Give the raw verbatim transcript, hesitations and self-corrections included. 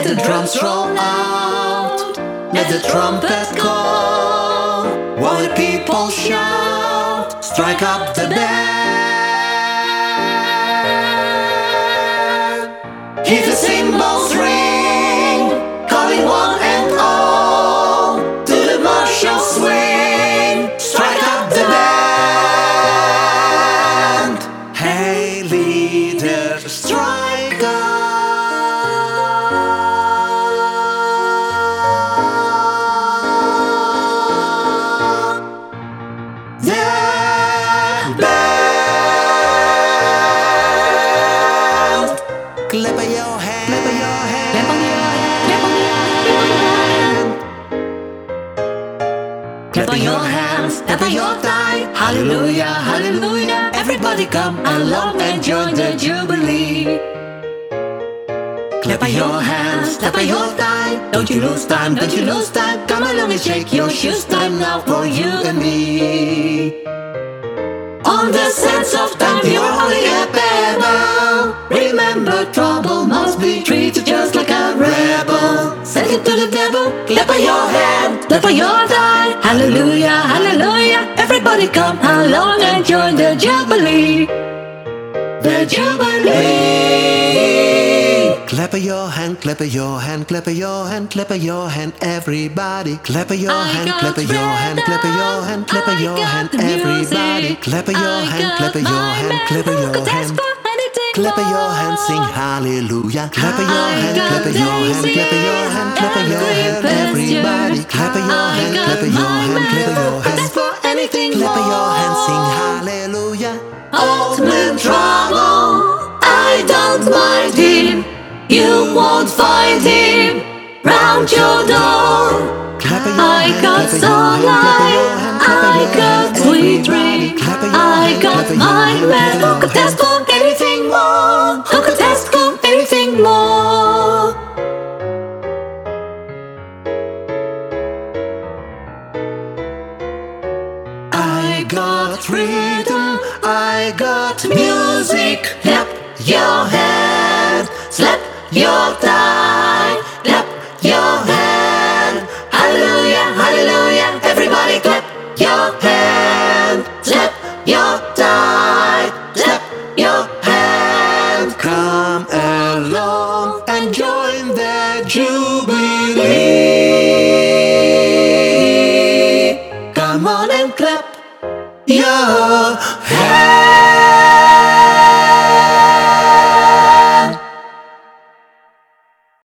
Let the drums roll out, let the trumpet call, while the people shout, strike up the band. Hear the cymbals ring, calling one and all, to the martial swing, strike up the band. Hey leader, strike up the band. Clap your hands, clap your hands, clap on your hands, clap on your hands, clap on your thigh. Hallelujah, hallelujah. Everybody come along and join the jubilee. Clap on your hands, clap on your thigh. Don't you lose time, don't you lose time. Come along and shake your shoes. Time now for you and me. On the sense of time, you're only a pebble. Remember, trouble must be treated just like a rebel. Send it to the devil. Clap on your hand, clap on your thigh. Hallelujah, hallelujah. Everybody come along and join the jubilee. The jubilee. Clap your hand, clap your hand, clap your hand, clap your hand, everybody. Clap your hand, clap your hand, clap your hand, clap your hand, everybody. Clap your hand, clap your hand, clap your hand. Clap your hand, sing hallelujah. Clap your hand, clap your hand, clap your hand, clap your hand, everybody. Clap your hand, clap your hand, clap your hand. Clap your hand, sing hallelujah. Old man trouble, I don't mind him. You won't find him round your door. I got sunlight, I got sweet drink, I got my man. Who could ask for anything more? Who could ask for anything more? I got rhythm, I got music. Clap your hands, slap your thigh, clap your hand. Hallelujah, hallelujah. Everybody clap your hand, slap your thigh, slap your hand. Come along and join the jubilee. Come on and clap your hands.